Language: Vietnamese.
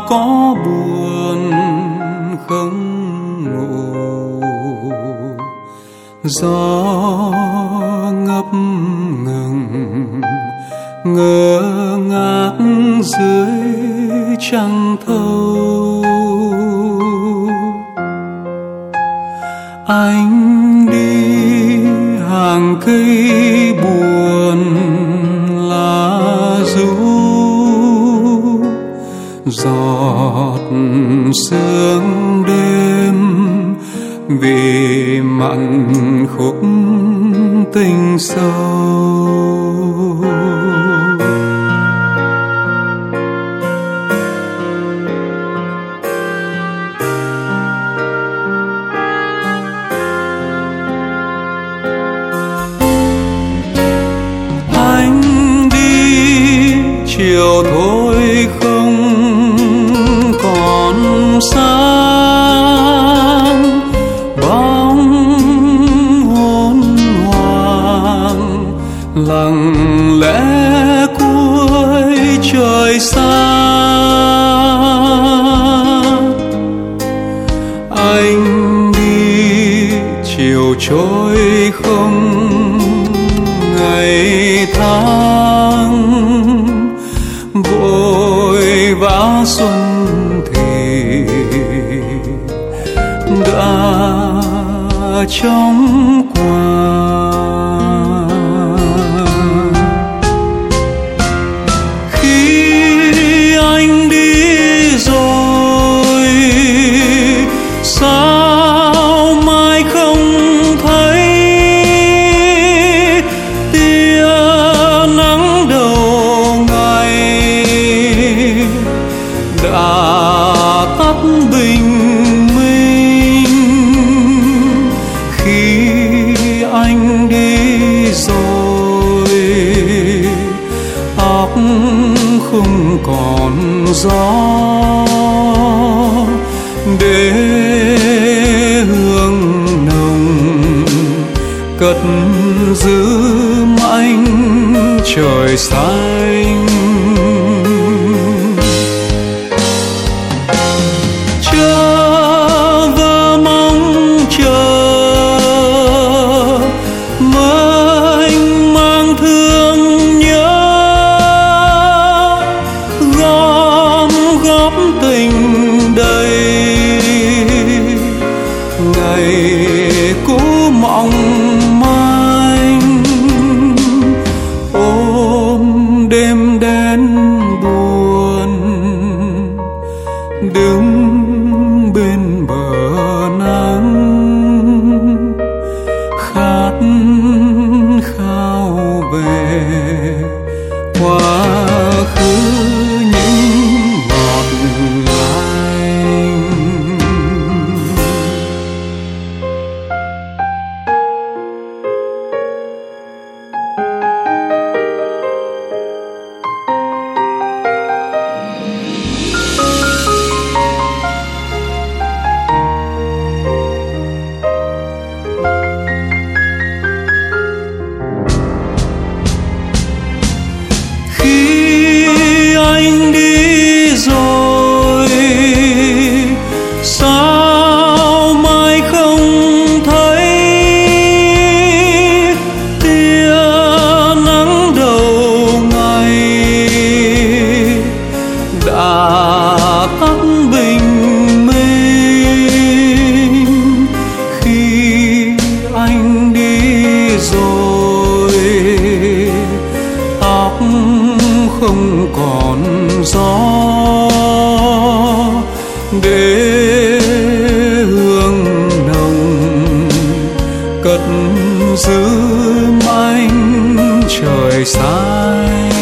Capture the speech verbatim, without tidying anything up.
có buồn không ngủ, gió ngập ngừng ngơ ngác dưới trăng thâu. Anh đi hàng cây buồn lá rũ, giọt sương đêm vì mặn khúc tình sâu. Anh đi chiều thôi không còn sáng, bóng hôn hoàng lặng lẽ cuối trời xa. Anh đi chiều trôi không ngày tháng, vội vã xuân thì đã chóng qua. Khi anh đi rồi sao mai không thấy tia nắng đầu ngày đã tắt bình minh. Khi anh đi rồi tóc không còn gió để hương nồng cất giữ mãi trời xanh. Chờ và mong chờ mênh mang thương nhớ, gom góp tình đầy ngày cũ mong manh. Ôm đêm đen buồn đứng bên bờ nắng, khát khao về quá khứ những ngọt lành. Khi anh đi rồi sao mai không thấy tia nắng đầu ngày đã tắt bình minh. Khi anh đi rồi tóc không còn gió để hương nồng cất giữ mãi trời xanh.